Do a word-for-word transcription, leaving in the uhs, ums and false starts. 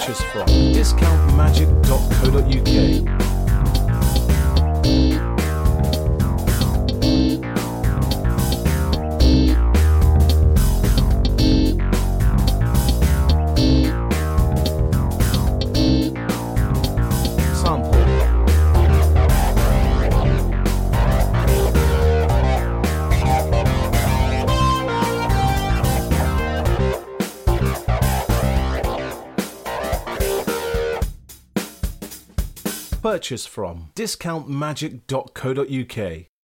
Purchase from discount magic dot co dot U K. Purchase from discount magic dot co dot U K.